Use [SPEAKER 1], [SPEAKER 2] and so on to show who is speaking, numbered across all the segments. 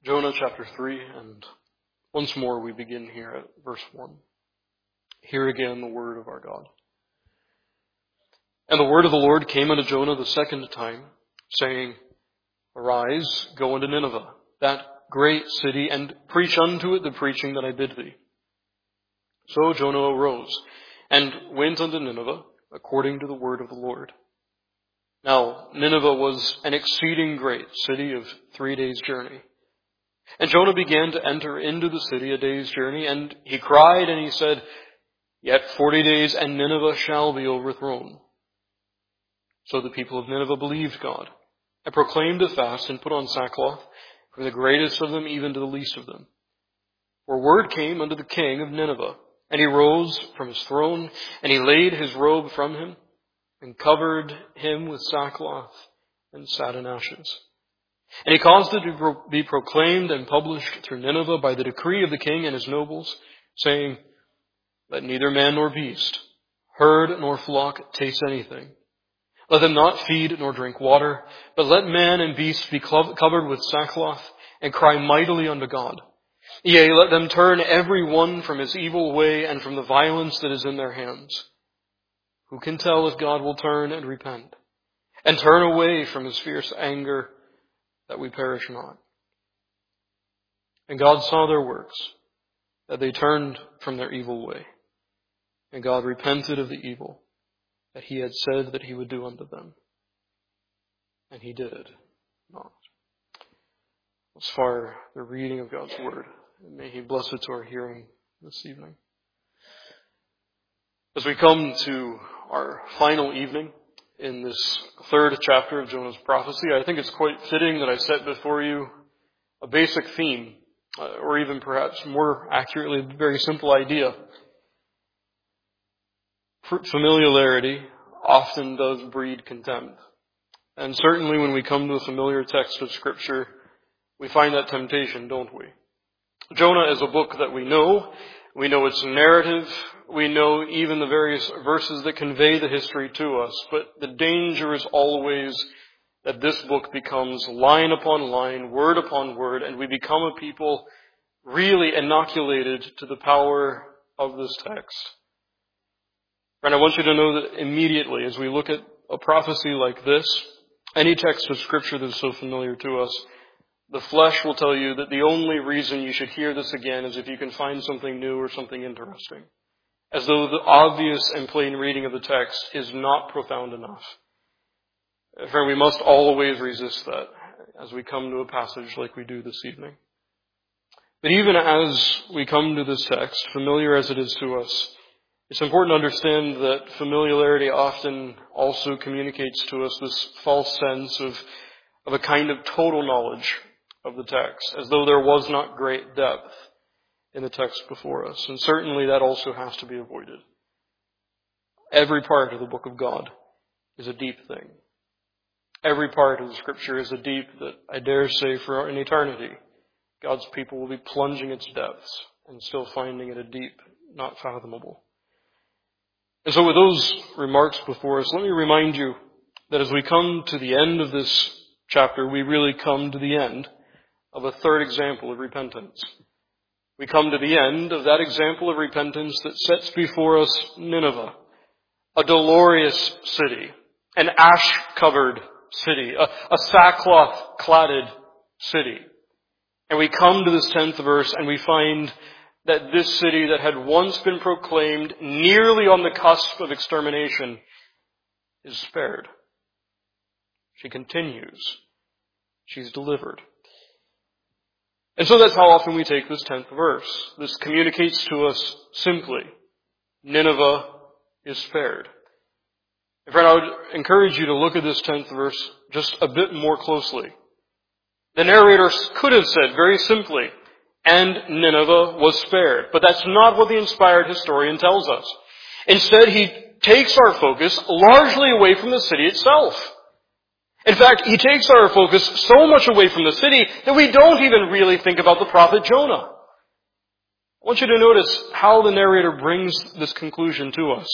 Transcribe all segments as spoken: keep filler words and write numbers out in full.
[SPEAKER 1] Jonah chapter three, and once more we begin here at verse one. Hear again the word of our God. And the word of the Lord came unto Jonah the second time, saying, Arise, go unto Nineveh, that great city, and preach unto it the preaching that I bid thee. So Jonah arose, and went unto Nineveh, according to the word of the Lord. Now Nineveh was an exceeding great city of three days' journey. And Jonah began to enter into the city a day's journey, and he cried, and he said, Yet forty days, and Nineveh shall be overthrown. So the people of Nineveh believed God, and proclaimed a fast, and put on sackcloth, from the greatest of them even to the least of them. For word came unto the king of Nineveh, and he rose from his throne, and he laid his robe from him, and covered him with sackcloth, and sat in ashes. And he caused it to be proclaimed and published through Nineveh by the decree of the king and his nobles, saying, Let neither man nor beast, herd nor flock taste anything. Let them not feed nor drink water, but let man and beast be covered with sackcloth, and cry mightily unto God. Yea, let them turn every one from his evil way and from the violence that is in their hands. Who can tell if God will turn and repent, and turn away from his fierce anger, that we perish not? And God saw their works, that they turned from their evil way. And God repented of the evil that he had said that he would do unto them. And he did not. As far the reading of God's word, and may he bless it to our hearing this evening. As we come to our final evening in this third chapter of Jonah's prophecy, I think it's quite fitting that I set before you a basic theme, uh, or even perhaps more accurately, a very simple idea. Familiarity often does breed contempt. And certainly when we come to a familiar text of Scripture, we find that temptation, don't we? Jonah is a book that we know. We know its narrative. We know even the various verses that convey the history to us. But the danger is always that this book becomes line upon line, word upon word, and we become a people really inoculated to the power of this text. And I want you to know that immediately as we look at a prophecy like this, any text of Scripture that is so familiar to us, the flesh will tell you that the only reason you should hear this again is if you can find something new or something interesting. As though the obvious and plain reading of the text is not profound enough. Friend, we must always resist that as we come to a passage like we do this evening. But even as we come to this text, familiar as it is to us, it's important to understand that familiarity often also communicates to us this false sense of, of a kind of total knowledge of the text, as though there was not great depth in the text before us. And certainly that also has to be avoided. Every part of the book of God is a deep thing. Every part of the Scripture is a deep that I dare say for an eternity, God's people will be plunging its depths and still finding it a deep, not fathomable. And so with those remarks before us, let me remind you that as we come to the end of this chapter, we really come to the end of a third example of repentance. We come to the end of that example of repentance that sets before us Nineveh, a dolorous city, an ash-covered city, a, a sackcloth-cladded city. And we come to this tenth verse and we find that this city that had once been proclaimed nearly on the cusp of extermination is spared. She continues. She's delivered. And so that's how often we take this tenth verse. This communicates to us simply, Nineveh is spared. And friend, I would encourage you to look at this tenth verse just a bit more closely. The narrator could have said very simply, and Nineveh was spared. But that's not what the inspired historian tells us. Instead, he takes our focus largely away from the city itself. In fact, he takes our focus so much away from the city that we don't even really think about the prophet Jonah. I want you to notice how the narrator brings this conclusion to us.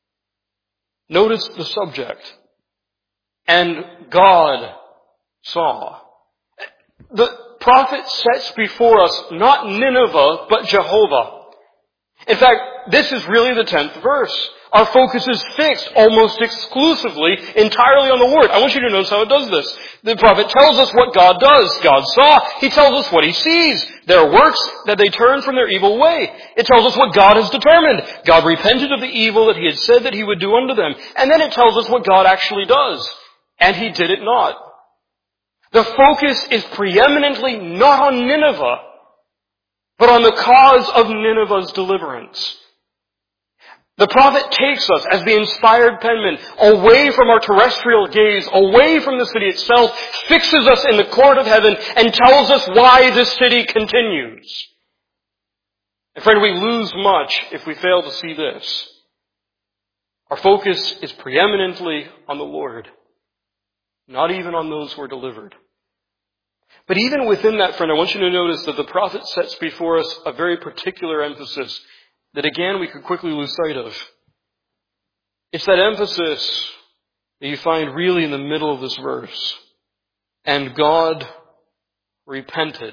[SPEAKER 1] Notice the subject. And God saw. The, prophet sets before us not Nineveh, but Jehovah. In fact, this is really the tenth verse. Our focus is fixed almost exclusively, entirely on the Word. I want you to notice how it does this. The prophet tells us what God does. God saw. He tells us what He sees. Their works, that they turn from their evil way. It tells us what God has determined. God repented of the evil that He had said that He would do unto them. And then it tells us what God actually does. And He did it not. The focus is preeminently not on Nineveh, but on the cause of Nineveh's deliverance. The prophet takes us, as the inspired penman, away from our terrestrial gaze, away from the city itself, fixes us in the court of heaven, and tells us why this city continues. And friend, we lose much if we fail to see this. Our focus is preeminently on the Lord, not even on those who are delivered. But even within that, friend, I want you to notice that the prophet sets before us a very particular emphasis that, again, we could quickly lose sight of. It's that emphasis that you find really in the middle of this verse. And God repented.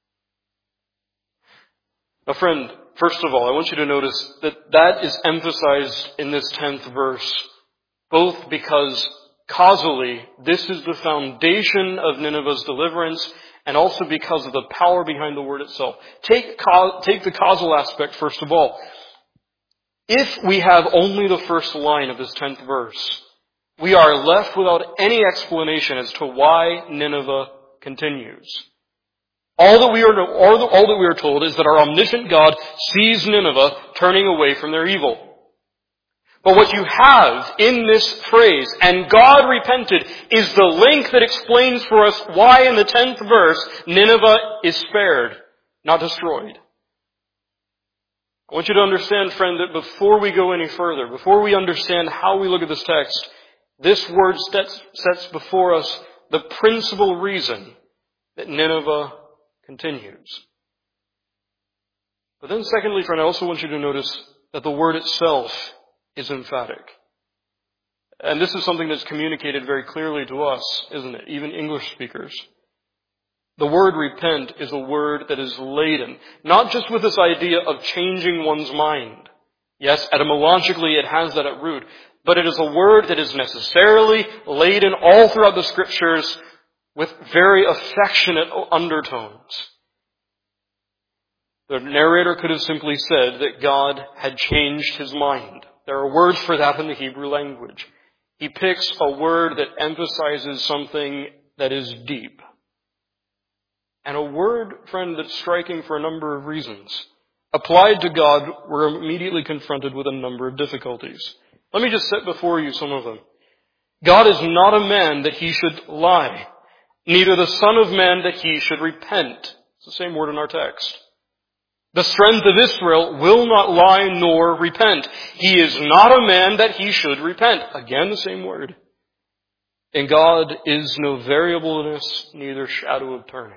[SPEAKER 1] Now, friend, first of all, I want you to notice that that is emphasized in this tenth verse, both because causally, this is the foundation of Nineveh's deliverance, and also because of the power behind the word itself. Take, take the causal aspect first of all. If we have only the first line of this tenth verse, we are left without any explanation as to why Nineveh continues. All that we are, all, the, all that we are told is that our omniscient God sees Nineveh turning away from their evil. But what you have in this phrase, and God repented, is the link that explains for us why in the tenth verse, Nineveh is spared, not destroyed. I want you to understand, friend, that before we go any further, before we understand how we look at this text, this word sets, sets before us the principal reason that Nineveh continues. But then secondly, friend, I also want you to notice that the word itself is emphatic. And this is something that's communicated very clearly to us, isn't it? Even English speakers. The word repent is a word that is laden, not just with this idea of changing one's mind. Yes, etymologically it has that at root, but it is a word that is necessarily laden all throughout the Scriptures with very affectionate undertones. The narrator could have simply said that God had changed His mind. There are words for that in the Hebrew language. He picks a word that emphasizes something that is deep. And a word, friend, that's striking for a number of reasons. Applied to God, we're immediately confronted with a number of difficulties. Let me just set before you some of them. God is not a man that He should lie, neither the Son of Man that He should repent. It's the same word in our text. The strength of Israel will not lie nor repent. He is not a man that He should repent. Again, the same word. In God is no variableness, neither shadow of turning.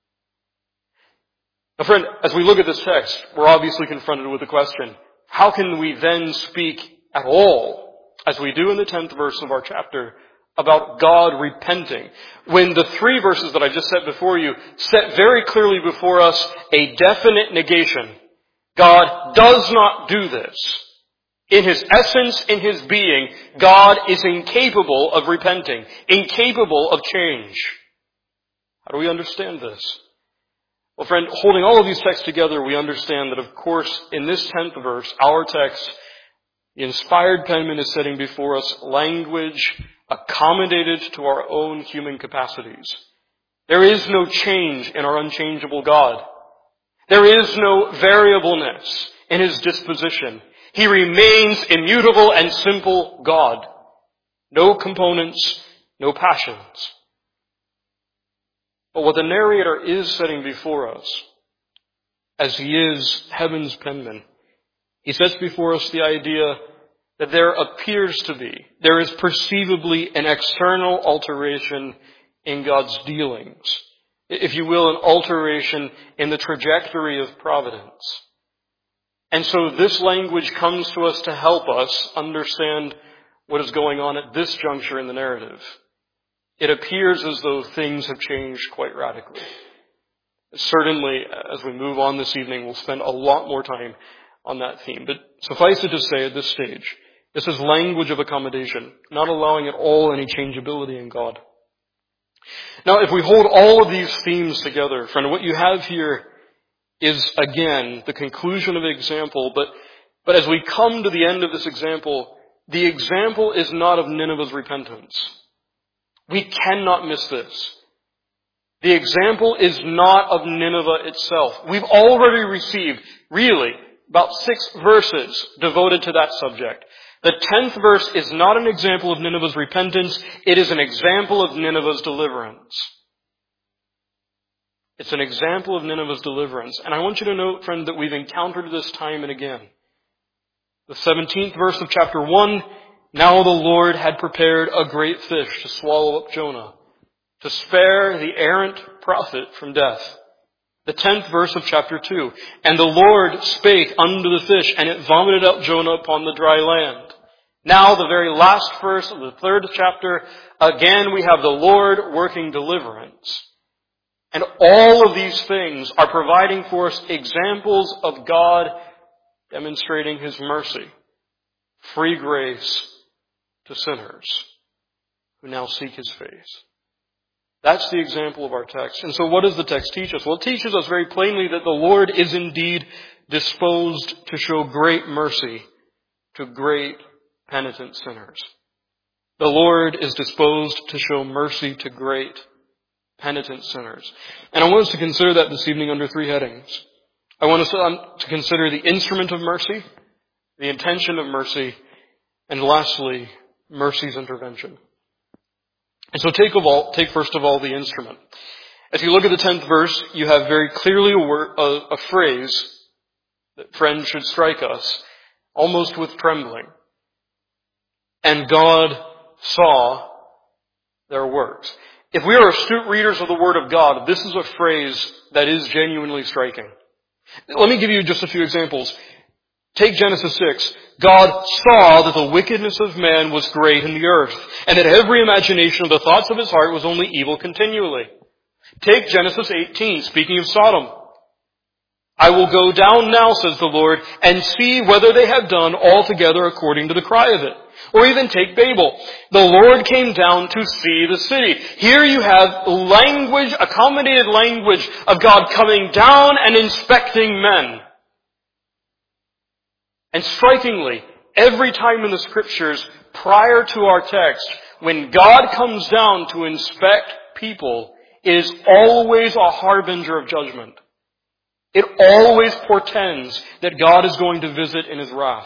[SPEAKER 1] Now, friend, as we look at this text, we're obviously confronted with the question, how can we then speak at all, as we do in the tenth verse of our chapter, about God repenting, when the three verses that I just set before you set very clearly before us a definite negation? God does not do this. In His essence, in His being, God is incapable of repenting, incapable of change. How do we understand this? Well, friend, holding all of these texts together, we understand that, of course, in this tenth verse, our text, the inspired penman is setting before us language accommodated to our own human capacities. There is no change in our unchangeable God. There is no variableness in His disposition. He remains immutable and simple God. No components, no passions. But what the narrator is setting before us, as he is heaven's penman, he sets before us the idea that there appears to be, there is perceivably an external alteration in God's dealings. If you will, an alteration in the trajectory of providence. And so this language comes to us to help us understand what is going on at this juncture in the narrative. It appears as though things have changed quite radically. Certainly, as we move on this evening, we'll spend a lot more time on that theme. But suffice it to say at this stage, this is language of accommodation, not allowing at all any changeability in God. Now, if we hold all of these themes together, friend, what you have here is, again, the conclusion of the example, but, but as we come to the end of this example, the example is not of Nineveh's repentance. We cannot miss this. The example is not of Nineveh itself. We've already received, really, about six verses devoted to that subject. The tenth verse is not an example of Nineveh's repentance. It is an example of Nineveh's deliverance. It's an example of Nineveh's deliverance. And I want you to note, friend, that we've encountered this time and again. The seventeenth verse of chapter one, now the Lord had prepared a great fish to swallow up Jonah, to spare the errant prophet from death. The tenth verse of chapter two, and the Lord spake unto the fish, and it vomited out Jonah upon the dry land. Now the very last verse of the third chapter, again we have the Lord working deliverance. And all of these things are providing for us examples of God demonstrating His mercy, free grace to sinners who now seek His face. That's the example of our text. And so what does the text teach us? Well, it teaches us very plainly that the Lord is indeed disposed to show great mercy to great penitent sinners. The Lord is disposed to show mercy to great penitent sinners. And I want us to consider that this evening under three headings. I want us to consider the instrument of mercy, the intention of mercy, and lastly, mercy's intervention. And so take of all, take first of all the instrument. As you look at the tenth verse, you have very clearly a, word, a, a phrase that, friends, should strike us, almost with trembling. And God saw their works. If we are astute readers of the Word of God, this is a phrase that is genuinely striking. Let me give you just a few examples. Take Genesis six. God saw that the wickedness of man was great in the earth, and that every imagination of the thoughts of his heart was only evil continually. Take Genesis eighteen, speaking of Sodom. I will go down now, says the Lord, and see whether they have done altogether according to the cry of it. Or even take Babel. The Lord came down to see the city. Here you have language, accommodated language of God coming down and inspecting men. And strikingly, every time in the Scriptures, prior to our text, when God comes down to inspect people, it is always a harbinger of judgment. It always portends that God is going to visit in His wrath.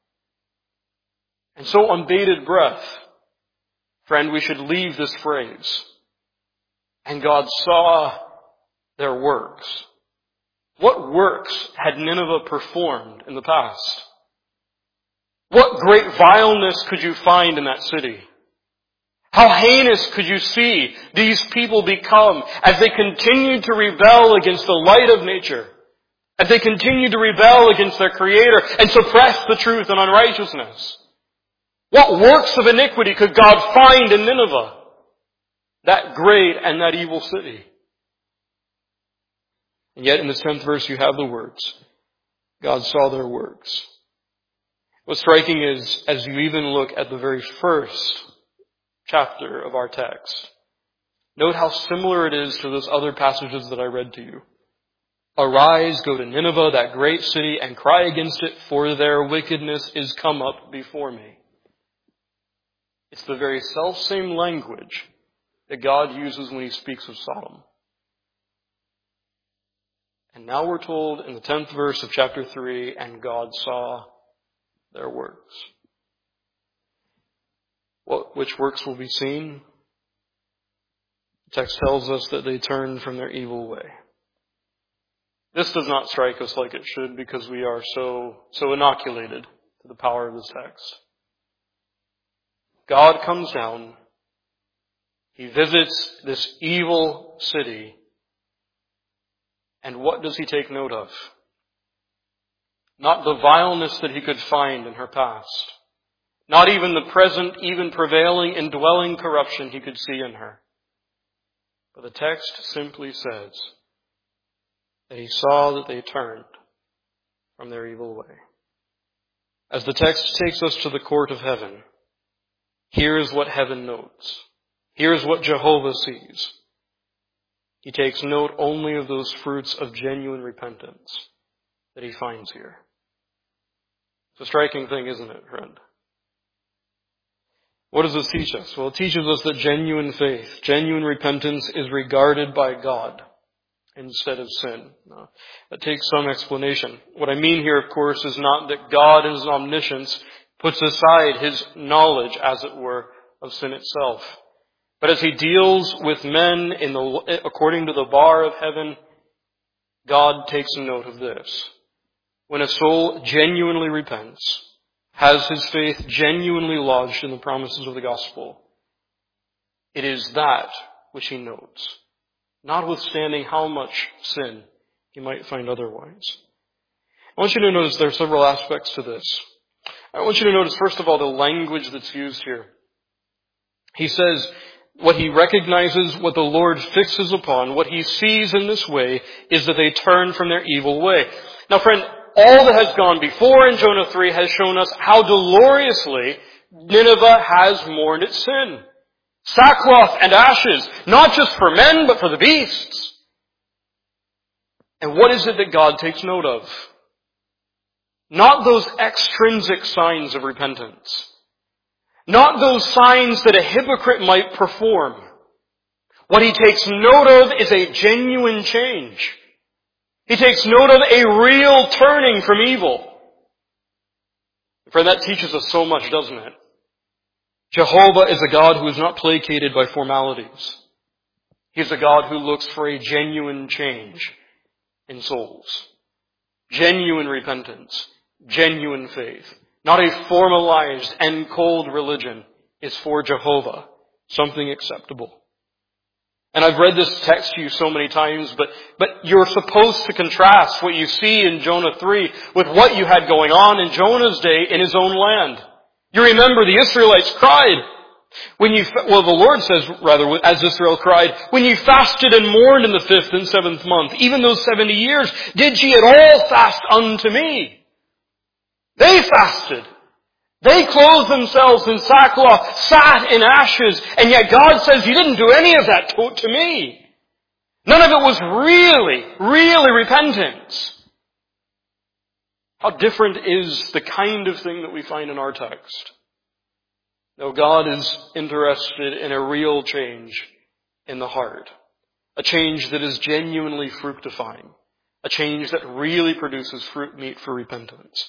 [SPEAKER 1] And so on bated breath, friend, we should leave this phrase. And God saw their works. What works had Nineveh performed in the past? What great vileness could you find in that city? How heinous could you see these people become as they continued to rebel against the light of nature, as they continued to rebel against their Creator and suppress the truth and unrighteousness? What works of iniquity could God find in Nineveh, that great and that evil city? And yet in this tenth verse you have the words, God saw their works. What's striking is, as you even look at the very first chapter of our text, note how similar it is to those other passages that I read to you. Arise, go to Nineveh, that great city, and cry against it, for their wickedness is come up before me. It's the very self-same language that God uses when He speaks of Sodom. And now we're told in the tenth verse of chapter three, and God saw their works. What, which works will be seen? The text tells us that they turned from their evil way. This does not strike us like it should because we are so, so inoculated to the power of this text. God comes down. He visits this evil city. And what does He take note of? Not the vileness that He could find in her past. Not even the present, even prevailing, indwelling corruption He could see in her. But the text simply says, that he saw that they turned from their evil way. As the text takes us to the court of heaven, here is what heaven notes. Here is what Jehovah sees. He takes note only of those fruits of genuine repentance that he finds here. It's a striking thing, isn't it, friend? What does this teach us? Well, it teaches us that genuine faith, genuine repentance is regarded by God instead of sin. Now, that takes some explanation. What I mean here, of course, is not that God in His omniscience puts aside His knowledge, as it were, of sin itself. But as He deals with men in the, according to the bar of heaven, God takes note of this. When a soul genuinely repents, has his faith genuinely lodged in the promises of the gospel, it is that which He notes, notwithstanding how much sin he might find otherwise. I want you to notice there are several aspects to this. I want you to notice, first of all, the language that's used here. He says what he recognizes, what the Lord fixes upon, what he sees in this way is that they turn from their evil way. Now, friend, all that has gone before in Jonah three has shown us how gloriously Nineveh has mourned its sin. Sackcloth and ashes, not just for men, but for the beasts. And what is it that God takes note of? Not those extrinsic signs of repentance. Not those signs that a hypocrite might perform. What He takes note of is a genuine change. He takes note of a real turning from evil. Friend, that teaches us so much, doesn't it? Jehovah is a God who is not placated by formalities. He is a God who looks for a genuine change in souls. Genuine repentance. Genuine faith. Not a formalized and cold religion is for Jehovah something acceptable. And I've read this text to you so many times, but, but you're supposed to contrast what you see in Jonah three with what you had going on in Jonah's day in his own land. You remember the Israelites cried when you, well, the Lord says, rather, as Israel cried, when you fasted and mourned in the fifth and seventh month, even those seventy years, did ye at all fast unto me? They fasted. They clothed themselves in sackcloth, sat in ashes, and yet God says, you didn't do any of that to, to me. None of it was really, really repentance. How different is the kind of thing that we find in our text? No, God is interested in a real change in the heart. A change that is genuinely fructifying. A change that really produces fruit meet for repentance.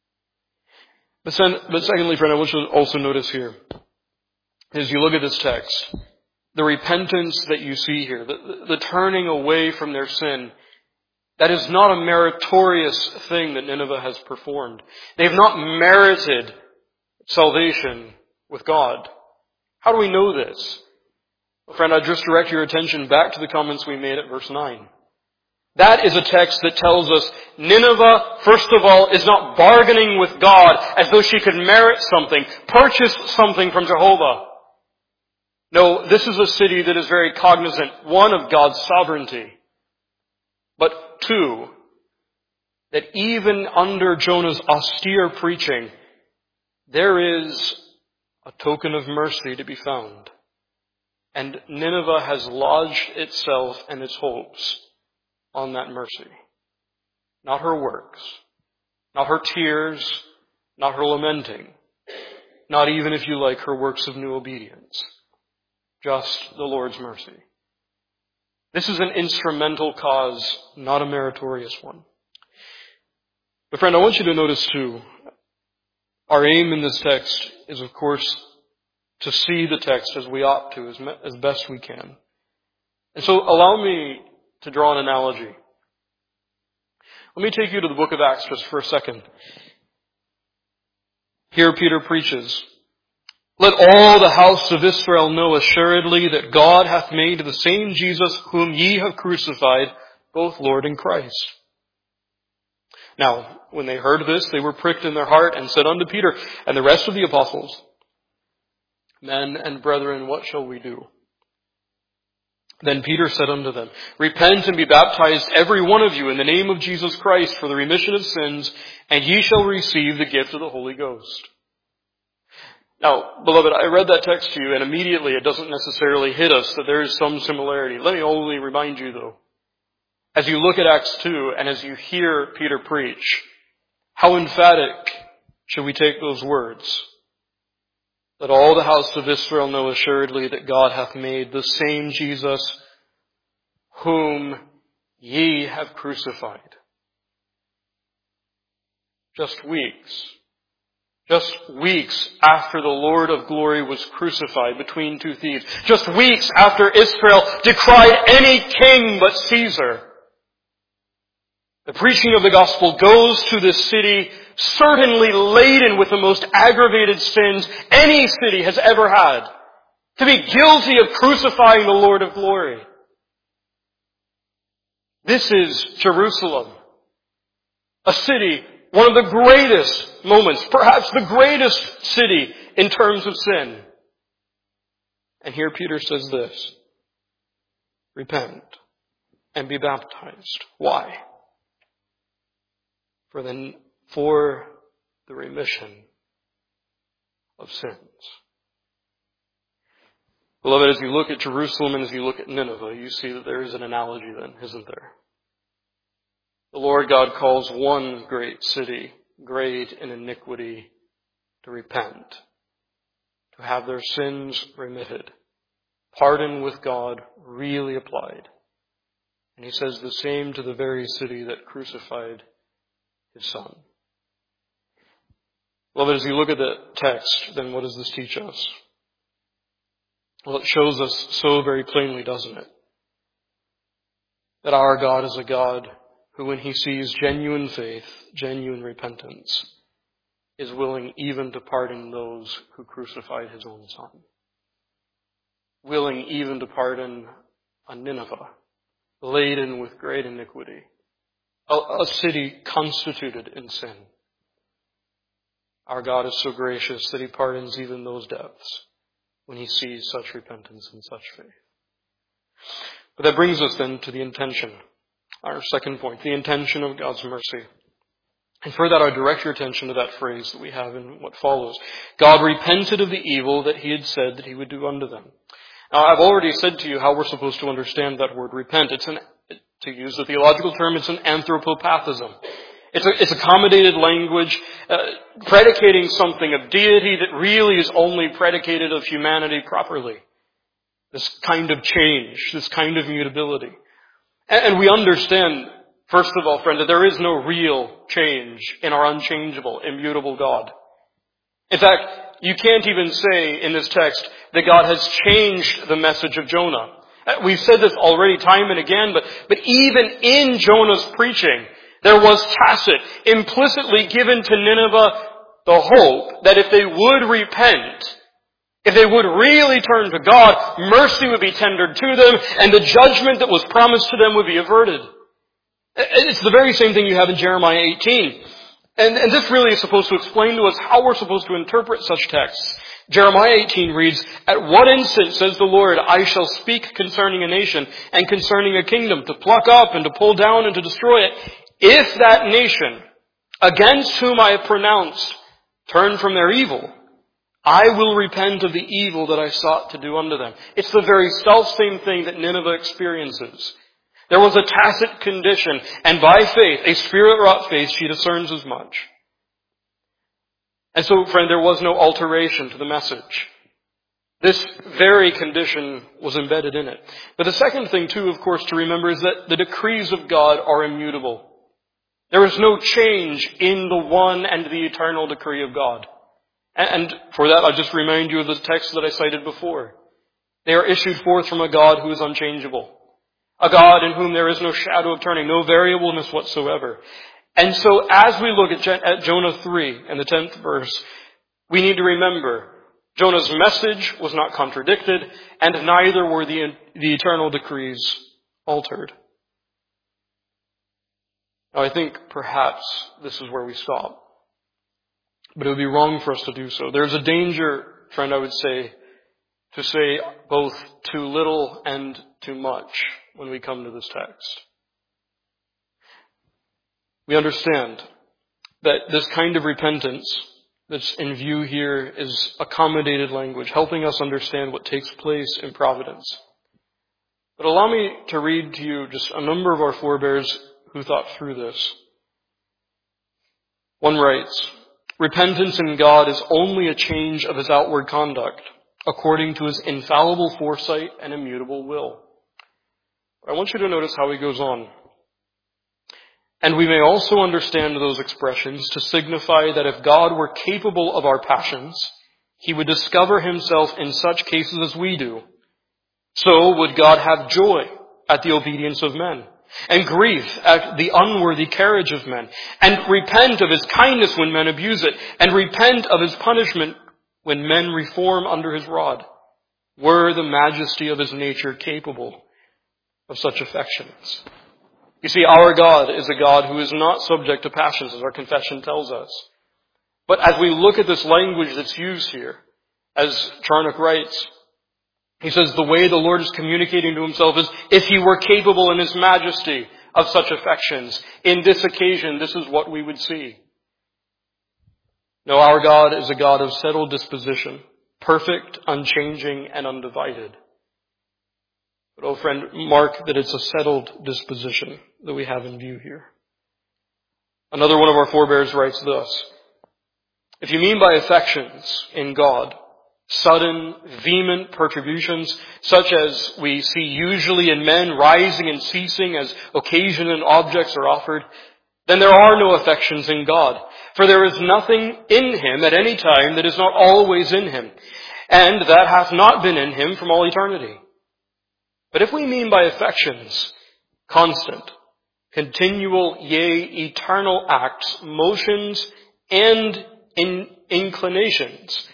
[SPEAKER 1] But, sen- but secondly, friend, I want you to also notice here, as you look at this text, the repentance that you see here, the, the, the turning away from their sin, that is not a meritorious thing that Nineveh has performed. They have not merited salvation with God. How do we know this? Well, friend, I just direct your attention back to the comments we made at verse nine. That is a text that tells us Nineveh, first of all, is not bargaining with God as though she could merit something, purchase something from Jehovah. No, this is a city that is very cognizant, one, of God's sovereignty, but two, that even under Jonah's austere preaching, there is a token of mercy to be found. And Nineveh has lodged itself and its hopes on that mercy. Not her works, not her tears, not her lamenting, not even, if you like, her works of new obedience. Just the Lord's mercy. This is an instrumental cause, not a meritorious one. But friend, I want you to notice too, our aim in this text is, of course, to see the text as we ought to, as, me- as best we can. And so allow me to draw an analogy. Let me take you to the book of Acts just for a second. Here Peter preaches, let all the house of Israel know assuredly that God hath made the same Jesus whom ye have crucified, both Lord and Christ. Now, when they heard this, they were pricked in their heart and said unto Peter and the rest of the apostles, men and brethren, what shall we do? Then Peter said unto them, Repent and be baptized every one of you in the name of Jesus Christ for the remission of sins, and ye shall receive the gift of the Holy Ghost. Now, beloved, I read that text to you, and immediately it doesn't necessarily hit us that there is some similarity. Let me only remind you, though, as you look at Acts two and as you hear Peter preach, how emphatic should we take those words? Let all the house of Israel know assuredly that God hath made the same Jesus whom ye have crucified. Just weeks, just weeks after the Lord of glory was crucified between two thieves, just weeks after Israel decried any king but Caesar, the preaching of the gospel goes to this city certainly laden with the most aggravated sins any city has ever had, to be guilty of crucifying the Lord of glory. This is Jerusalem, a city, one of the greatest moments, perhaps the greatest city in terms of sin. And here Peter says this, Repent and be baptized. Why? For the, for the remission of sins. Beloved, as you look at Jerusalem and as you look at Nineveh, you see that there is an analogy then, isn't there? The Lord God calls one great city, great in iniquity, to repent, to have their sins remitted, pardon with God really applied. And he says the same to the very city that crucified his Son. Well, as you look at the text, then what does this teach us? Well, it shows us so very plainly, doesn't it? That our God is a God who, when he sees genuine faith, genuine repentance, is willing even to pardon those who crucified his own Son. Willing even to pardon a Nineveh, laden with great iniquity. A, a city constituted in sin. Our God is so gracious that he pardons even those depths when he sees such repentance and such faith. But that brings us then to the intention. Our second point, the intention of God's mercy. And for that, I direct your attention to that phrase that we have in what follows. God repented of the evil that he had said that he would do unto them. Now, I've already said to you how we're supposed to understand that word repent. It's an, to use the theological term, it's an anthropopathism. It's a, it's accommodated language, uh, predicating something of deity that really is only predicated of humanity properly. This kind of change, this kind of mutability. And, and we understand, first of all, friend, that there is no real change in our unchangeable, immutable God. In fact, you can't even say in this text that God has changed the message of Jonah. We've said this already time and again, but, but even in Jonah's preaching, there was tacit, implicitly given to Nineveh the hope that if they would repent, if they would really turn to God, mercy would be tendered to them, and the judgment that was promised to them would be averted. It's the very same thing you have in Jeremiah eighteen. And, and this really is supposed to explain to us how we're supposed to interpret such texts. Jeremiah eighteen reads, At what instant, says the Lord, I shall speak concerning a nation and concerning a kingdom, to pluck up and to pull down and to destroy it, if that nation, against whom I have pronounced, turn from their evil, I will repent of the evil that I sought to do unto them. It's the very self-same thing that Nineveh experiences. There was a tacit condition, and by faith, a spirit-wrought faith, she discerns as much. And so, friend, there was no alteration to the message. This very condition was embedded in it. But the second thing, too, of course, to remember is that the decrees of God are immutable. There is no change in the one and the eternal decree of God. And for that, I'll just remind you of the text that I cited before. They are issued forth from a God who is unchangeable. A God in whom there is no shadow of turning, no variableness whatsoever. And so as we look at, at Jonah three and the tenth verse, we need to remember Jonah's message was not contradicted, and neither were the, the eternal decrees altered. Now, I think perhaps this is where we stop. But it would be wrong for us to do so. There's a danger, friend, I would say, to say both too little and too much when we come to this text. We understand that this kind of repentance that's in view here is accommodated language, helping us understand what takes place in providence. But allow me to read to you just a number of our forebears who thought through this. One writes, "Repentance in God is only a change of his outward conduct, according to his infallible foresight and immutable will." I want you to notice how he goes on. "And we may also understand those expressions to signify that if God were capable of our passions, he would discover himself in such cases as we do. So would God have joy at the obedience of men, and grief at the unworthy carriage of men, and repent of his kindness when men abuse it, and repent of his punishment when men reform under his rod. Were the majesty of his nature capable of such affections?" You see, our God is a God who is not subject to passions, as our confession tells us. But as we look at this language that's used here, as Charnock writes, he says the way the Lord is communicating to himself is if he were capable in his majesty of such affections. In this occasion, this is what we would see. No, our God is a God of settled disposition, perfect, unchanging, and undivided. But, oh friend, mark that it's a settled disposition that we have in view here. Another one of our forebears writes thus, "If you mean by affections in God sudden, vehement perturbations, such as we see usually in men rising and ceasing as occasion and objects are offered, then there are no affections in God. For there is nothing in him at any time that is not always in him, and that hath not been in him from all eternity. But if we mean by affections constant, continual, yea, eternal acts, motions, and in inclinations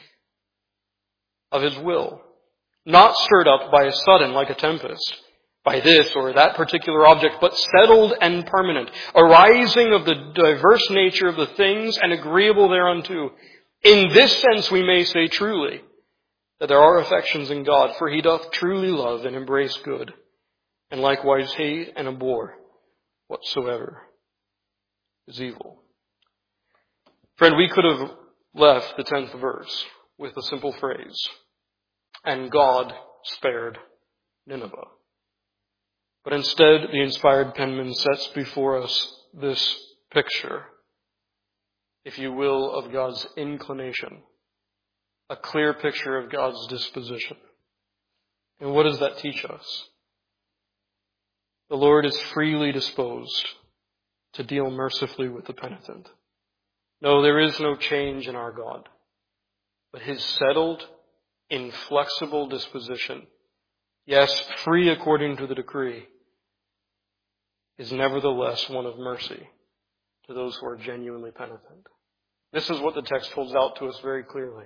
[SPEAKER 1] of his will, not stirred up by a sudden like a tempest, by this or that particular object, but settled and permanent, arising of the diverse nature of the things and agreeable thereunto. In this sense we may say truly that there are affections in God, for he doth truly love and embrace good, and likewise hate and abhor whatsoever is evil." Friend, we could have left the tenth verse with the simple phrase, "And God spared Nineveh." But instead, the inspired penman sets before us this picture, if you will, of God's inclination, a clear picture of God's disposition. And what does that teach us? The Lord is freely disposed to deal mercifully with the penitent. No, there is no change in our God, but his settled, inflexible disposition, yes, free according to the decree, is nevertheless one of mercy to those who are genuinely penitent. This is what the text holds out to us very clearly.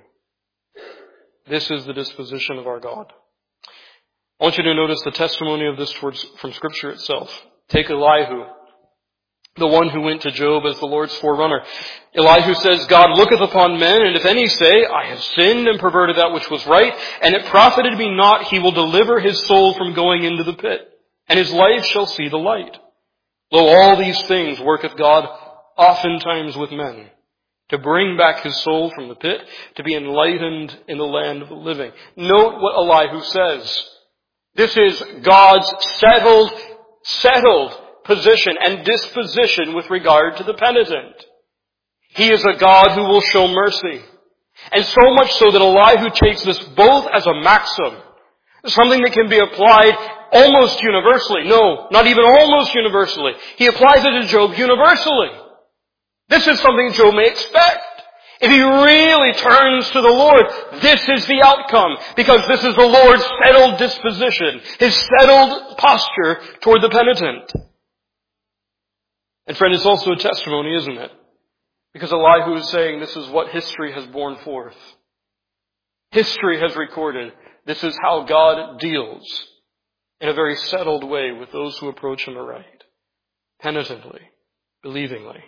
[SPEAKER 1] This is the disposition of our God. I want you to notice the testimony of this towards, from Scripture itself. Take Elihu, the one who went to Job as the Lord's forerunner. Elihu says, "God looketh upon men, and if any say, I have sinned and perverted that which was right, and it profited me not, he will deliver his soul from going into the pit, and his life shall see the light. Lo, all these things worketh God oftentimes with men, to bring back his soul from the pit, to be enlightened in the land of the living." Note what Elihu says. This is God's settled, settled position and disposition with regard to the penitent. He is a God who will show mercy. And so much so that Elihu takes this both as a maxim, something that can be applied almost universally. No, not even almost universally. He applies it to Job universally. This is something Job may expect. If he really turns to the Lord, this is the outcome, because this is the Lord's settled disposition, his settled posture toward the penitent. And friend, it's also a testimony, isn't it? Because Elihu is saying this is what history has borne forth. History has recorded this is how God deals in a very settled way with those who approach him aright, penitently, believingly.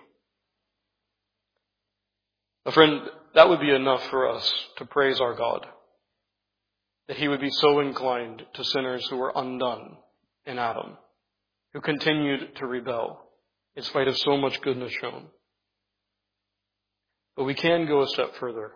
[SPEAKER 1] Now, friend, that would be enough for us to praise our God. that he would be so inclined to sinners who were undone in Adam, who continued to rebel in spite of so much goodness shown. But we can go a step further.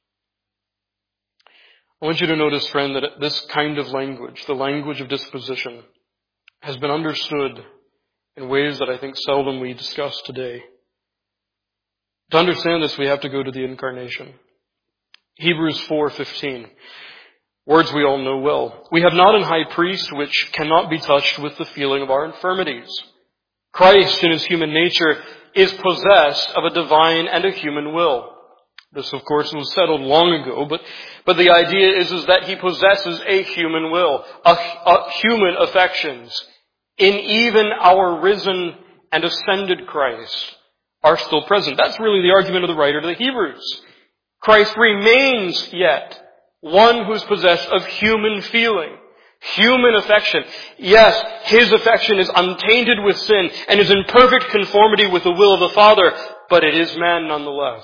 [SPEAKER 1] I want you to notice, friend, that this kind of language, the language of disposition, has been understood in ways that I think seldom we discuss today. To understand this, we have to go to the incarnation. Hebrews four fifteen. Words we all know well. We have not an high priest which cannot be touched with the feeling of our infirmities. Christ, in his human nature, is possessed of a divine and a human will. This, of course, was settled long ago, but, but the idea is, is that he possesses a human will, a, a human affections. In even our risen and ascended Christ are still present. That's really the argument of the writer to the Hebrews. Christ remains yet one who's possessed of human feeling, human affection. Yes, his affection is untainted with sin and is in perfect conformity with the will of the Father, but it is man nonetheless.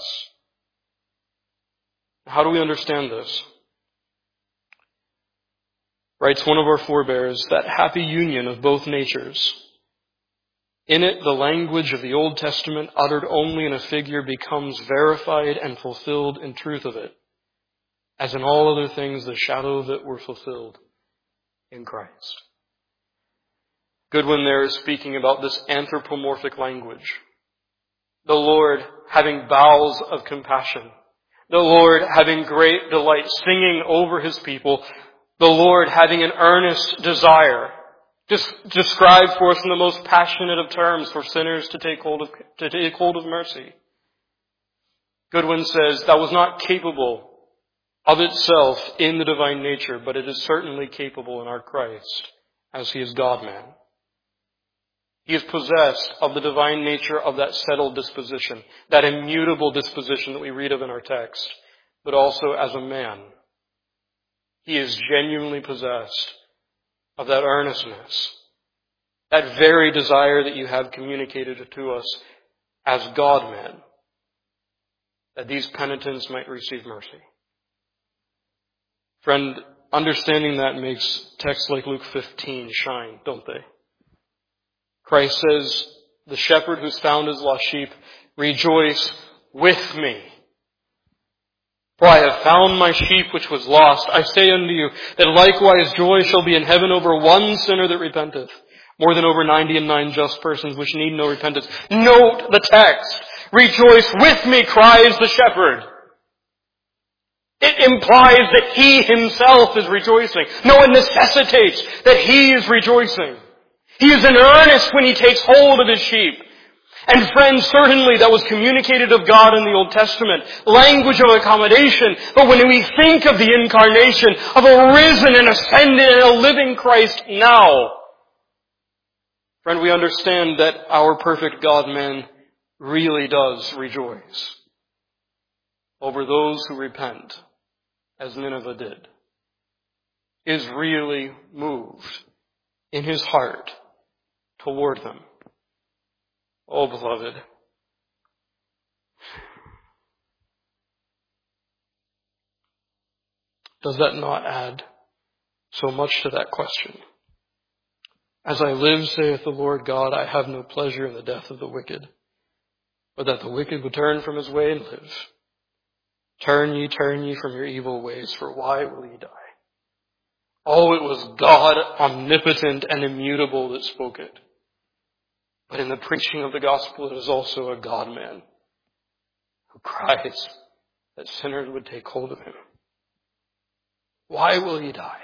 [SPEAKER 1] How do we understand this? Writes one of our forebears, that happy union of both natures. In it, the language of the Old Testament, uttered only in a figure, becomes verified and fulfilled in truth of it, as in all other things the shadow of it were fulfilled in Christ. Goodwin there is speaking about this anthropomorphic language. The Lord having bowels of compassion. The Lord having great delight, singing over his people. The Lord having an earnest desire, just described for us in the most passionate of terms, for sinners to take hold of, to take hold of mercy. Goodwin says that was not capable of itself in the divine nature, but it is certainly capable in our Christ, as he is God-man. He is possessed of the divine nature of that settled disposition, that immutable disposition that we read of in our text, but also as a man. He is genuinely possessed of that earnestness, that very desire that you have communicated to us as God-man, that these penitents might receive mercy. Friend, understanding that makes texts like Luke fifteen shine, don't they? Christ says, the shepherd who's found his lost sheep, rejoice with me. For I have found my sheep which was lost. I say unto you, that likewise joy shall be in heaven over one sinner that repenteth, more than over ninety and nine just persons which need no repentance. Note the text. Rejoice with me, cries the shepherd. It implies that he himself is rejoicing. No, it necessitates that he is rejoicing. He is in earnest when he takes hold of his sheep. And friends, certainly that was communicated of God in the Old Testament, language of accommodation. But when we think of the incarnation of a risen and ascended and a living Christ now, friend, we understand that our perfect God-man really does rejoice over those who repent, as Nineveh did, is really moved in his heart toward them. Oh, beloved, does that not add so much to that question? As I live, saith the Lord God, I have no pleasure in the death of the wicked, but that the wicked would turn from his way and live. Turn ye, turn ye from your evil ways, for why will ye die? Oh, it was God, omnipotent and immutable, that spoke it. But in the preaching of the gospel, it is also a God-man who cries that sinners would take hold of him. Why will ye die?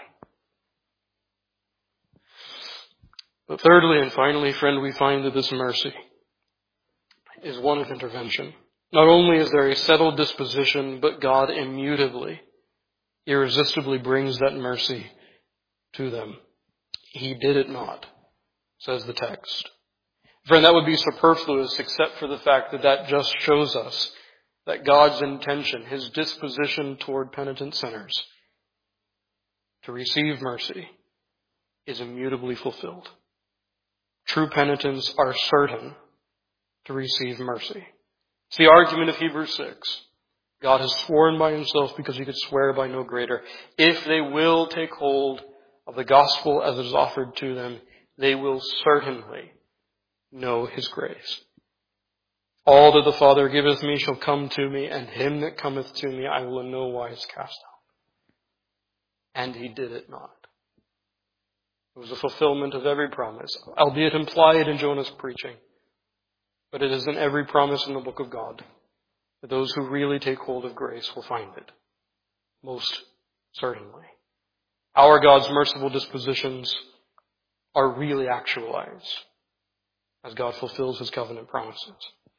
[SPEAKER 1] But thirdly and finally, friend, we find that this mercy is one of intervention. Not only is there a settled disposition, but God immutably, irresistibly brings that mercy to them. He did it not, says the text. Friend, that would be superfluous except for the fact that that just shows us that God's intention, his disposition toward penitent sinners to receive mercy, is immutably fulfilled. True penitents are certain to receive mercy. It's the argument of Hebrews six. God has sworn by himself because he could swear by no greater. If they will take hold of the gospel as it is offered to them, they will certainly know his grace. All that the Father giveth me shall come to me, and him that cometh to me I will in no wise cast out. And he did it not. It was a fulfillment of every promise, albeit implied in Jonah's preaching. But it is in every promise in the book of God that those who really take hold of grace will find it. Most certainly. Our God's merciful dispositions are really actualized as God fulfills his covenant promises.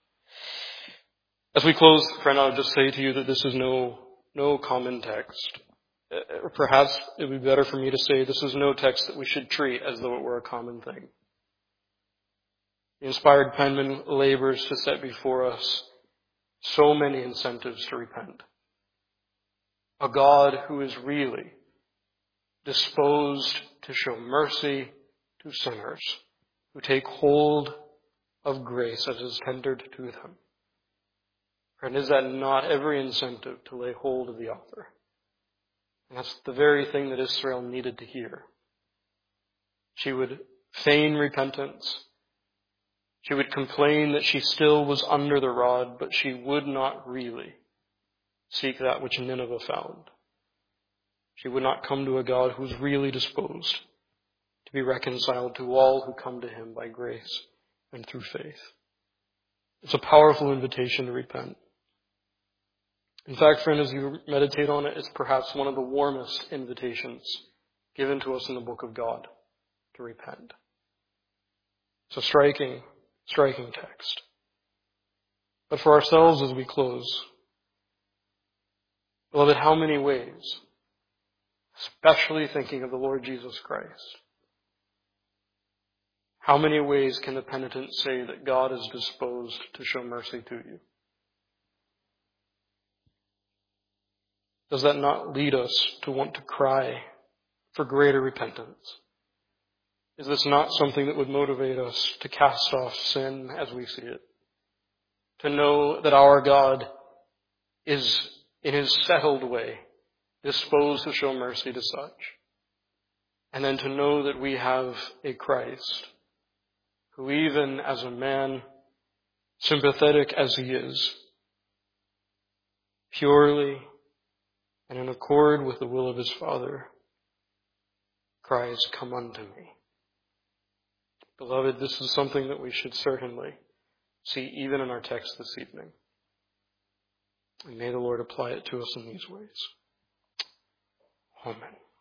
[SPEAKER 1] As we close, friend, I would just say to you that this is no, no common text. Or perhaps it would be better for me to say this is no text that we should treat as though it were a common thing. The inspired penman labors to set before us so many incentives to repent. A God who is really disposed to show mercy to sinners who take hold of grace as is tendered to them. And is that not every incentive to lay hold of the author? And that's the very thing that Israel needed to hear. She would feign repentance. She would complain that she still was under the rod, but she would not really seek that which Nineveh found. She would not come to a God who was really disposed to be reconciled to all who come to him by grace and through faith. It's a powerful invitation to repent. In fact, friend, as you meditate on it, it's perhaps one of the warmest invitations given to us in the book of God to repent. It's a striking, striking text. But for ourselves as we close, beloved, how many ways, especially thinking of the Lord Jesus Christ, how many ways can the penitent say that God is disposed to show mercy to you? Does that not lead us to want to cry for greater repentance? Is this not something that would motivate us to cast off sin as we see it? To know that our God is, in his settled way, disposed to show mercy to such. And then to know that we have a Christ who, even as a man, sympathetic as he is, purely and in accord with the will of his Father, cries, "Come unto me." Beloved, this is something that we should certainly see even in our text this evening. And may the Lord apply it to us in these ways. Amen.